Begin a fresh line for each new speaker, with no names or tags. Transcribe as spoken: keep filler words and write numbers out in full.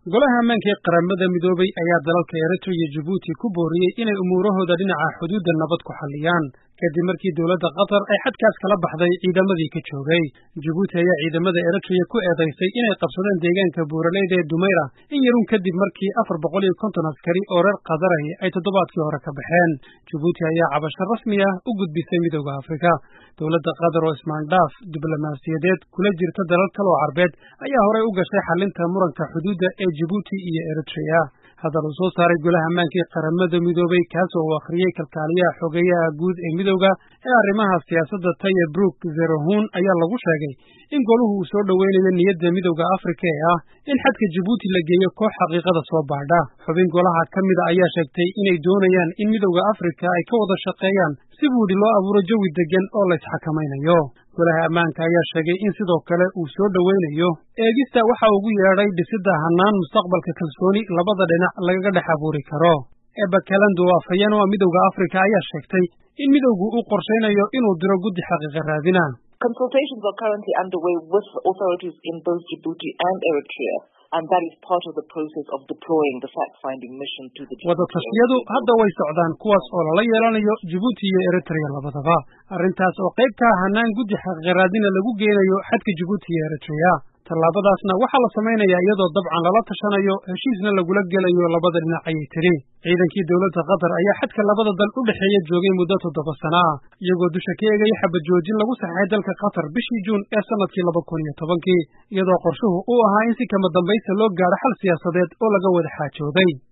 golaha ammaanka ee qaramada midoobay ayaa dalalka Eritrea iyo Djibouti ku booriyay inay umuurahooda dhinaca xuduudda nabad ku xalliyaan kadib markii dawladda Qatar ay xadkaas kala baxday ciidamadii ka joogay. Djibouti ayaa ciidamada Eritrea ku eedaysay inay qabsadeen deegaanka buuraleyda ee Dumeira in yarun kadib markii afar boqol iyo konton askari oo reer Qatar ah ay toddobaadkii hore ka baxeen. Djibouti ayaa cabasho rasmi ah u gudbisay Midowga Afrika. Dawladda Qatar oo ismaandhaaf diblomaasiyadeed kula jirta dalal kale oo Carbeed ayaa horey u gashay xalinta muranka xuduudda ee Djibouti iyo Eritrea. Hadal uu soo saaray golaha ammaanka ee qaramada midoobay kaas oo akhriyay kalkaaliyaha xogeyaha guud ee midowga ee arrimaha siyaasadda Taye Brook Zerohun ayaa lagu sheegay in goluhu uu soo dhaweynayo niyadda Midowga Afrika ee ah in xadka Djibouti la geeyo koox xaqiiqada soo baadha. Xubin golaha ka mid ah ayaa sheegtay inay doonayaan in Midowga Afrika ay ka wada shaqeeyaan si buudhi loo abuuro jawi degan oo la isxakamaynayo. Golaha ammaanka ayaa sheegay in sidoo kale uu soo dhaweynayo eegista waxa ugu yeedhay dhisidda hannaan mustaqbalka kalsooni labada dhinac lagaga dhex abuuri karo. Eba Kalando afhayeen oo Midowga Afrika ayaa sheegtay in midowgu uu qorsheynayo inuu diro guddi xaqiiqa raadina.
Consultations are currently underway with authorities in both Djibouti and Eritrea, and that is part of the process of deploying the fact-finding mission to the Djibouti.
Wadatashyadu hadda way socdaan kuwaas oo lala yeelanayo Djibouti iyo Eritrea labadaba. Arrintaas oo qayb ka ah hannaan guddi xaqiiqa raadina lagu geenayo xadka Djibouti iyo Eritrea. Tallaabadaasna waxaa la samaynayaa iyadoo dabcan lala tashanayo heshiisna lagula gelayo labada dhinac ayay tiri. Ciidankii dawladda Qatar ayaa xadka labada dal u dhexeeya joogay muddo toddoba sano ah iyagoo dusha ka eegaya xabad joojin lagu saxay dalka Qatar bishii Juun ee sanadkii laba kun iyo tobankii iyadoo qorshuhu uu ahaa in si kama dambaysta loo gaaro xal siyaasadeed oo laga wada xaajooday.